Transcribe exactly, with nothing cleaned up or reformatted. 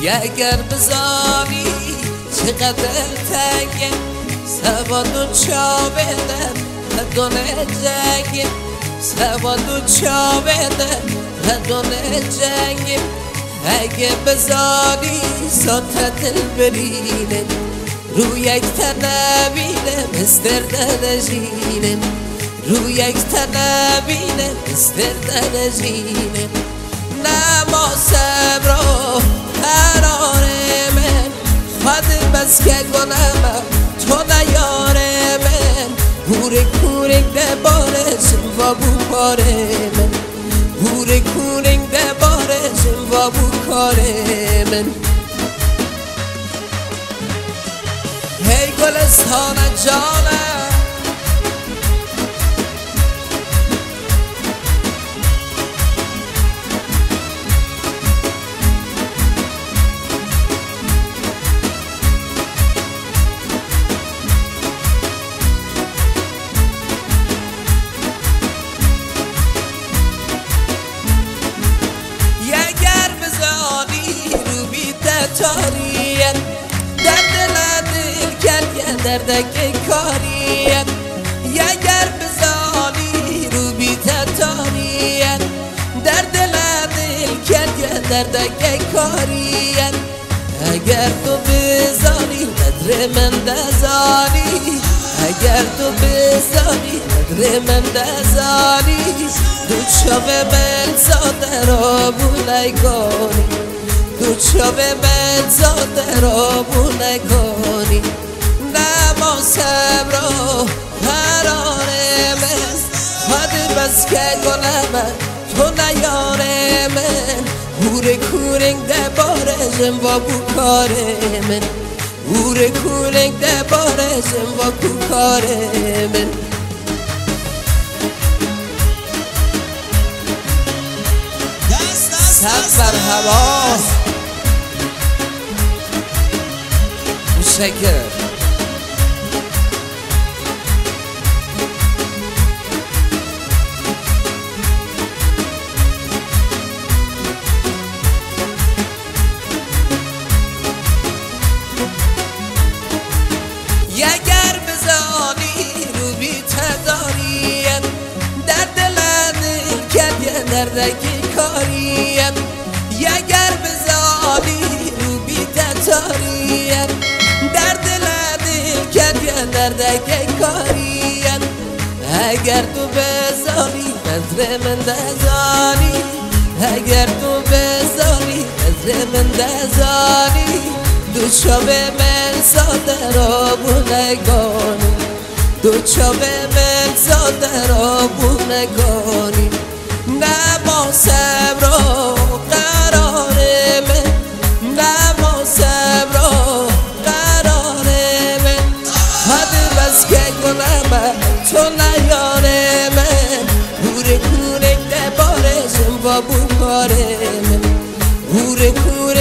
اگر بزانی چقدر تنگه سواد و چاوه در ندونه جنگه سواد و چاوه در ندونه جنگه اگه بزانی ساعت دل برینه رو یک تنبینه مستر دنجینه رو یک تنبینه مستر دنجینه نماسم را قرار من خواهد بس که گنم تو نیاره من بوره کورنگ ده باره و بو کاره من بوره کورنگ ده باره و بو کاره من هی گلستان جانم تاریت در دل دل کرد دردک کاریت اگر بزانی رو بی تاریت در دل دل کرد دردک کاریت اگر تو بزانی قدر من دزانی اگر تو بزانی قدر من دزانی دو چاوه من زاده را بولای کنی دو چاوه من زاده را بونه کنی نماسم را قرار من خواهد بس که گنم تو نیاره من بوره کورنگ ده باره جم و بو کاره من بوره کورنگ ده باره جم و بو کاره من سب بر هوا متشکر اگر بزانی رو بی تداریم در دل دل کرد دردکی کاریم اگر بزانی رو بی تداریم در دل دل کرد دردکی کاریم اگر تو بزانی نظر من دزانی اگر تو بزانی نظر من دزانی دو چاوه من زاده را بونه کنی دو چاوه من زاده را بونه کنی نماسم را قرار من نماسم را قرار من خواهد بس که گنم تو نیاره من بوره کورنگ ده باره جم و بو کاره من بوره کورنگ